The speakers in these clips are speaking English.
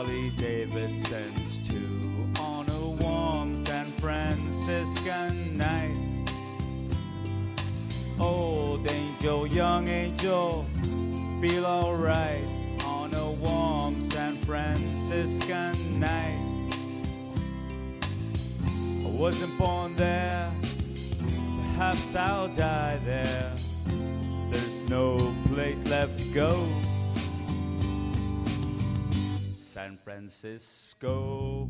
Harley Davidsons too, on a warm San Franciscan night. Old angel, young angel, feel alright on a warm San Franciscan night. I wasn't born there, perhaps I'll die there. There's no place left to go. San Francisco.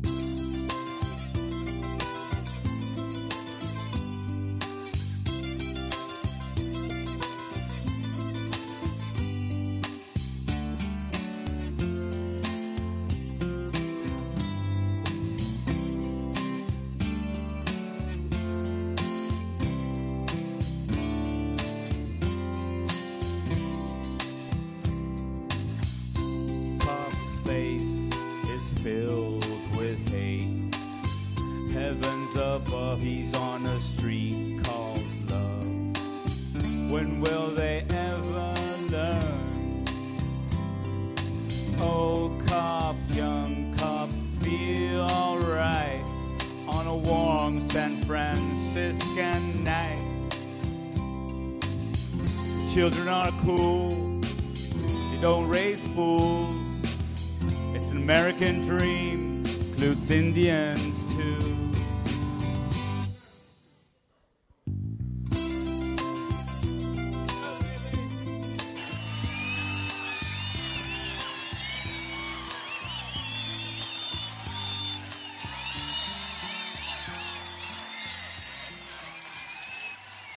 Filled with hate. Heavens above, he's on a street called love. When will they ever learn? Old cop, young cop, feel alright on a warm San Franciscan night. Children are cool, they don't raise fools. It's an American dream, includes Indians too.